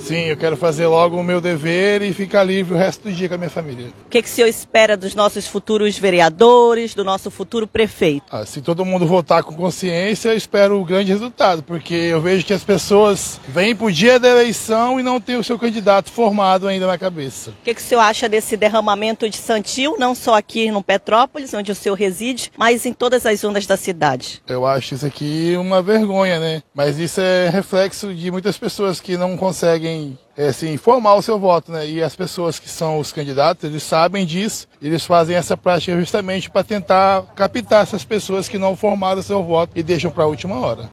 Sim, eu quero fazer logo o meu dever e ficar livre o resto do dia com a minha família. O que o senhor espera dos nossos futuros vereadores, do nosso futuro prefeito? Se todo mundo votar com consciência, eu espero um grande resultado, porque eu vejo que as pessoas vêm pro dia da eleição e não tem o seu candidato formado ainda na cabeça. O que o senhor acha desse derramamento de santil, não só aqui no Petrópolis, onde o senhor reside, mas em todas as zonas da cidade? Eu acho isso aqui uma vergonha, né? Mas isso é reflexo de muitas pessoas que não conseguem formar o seu voto, né? E as pessoas que são os candidatos, eles sabem disso, eles fazem essa prática justamente para tentar captar essas pessoas que não formaram o seu voto e deixam para a última hora.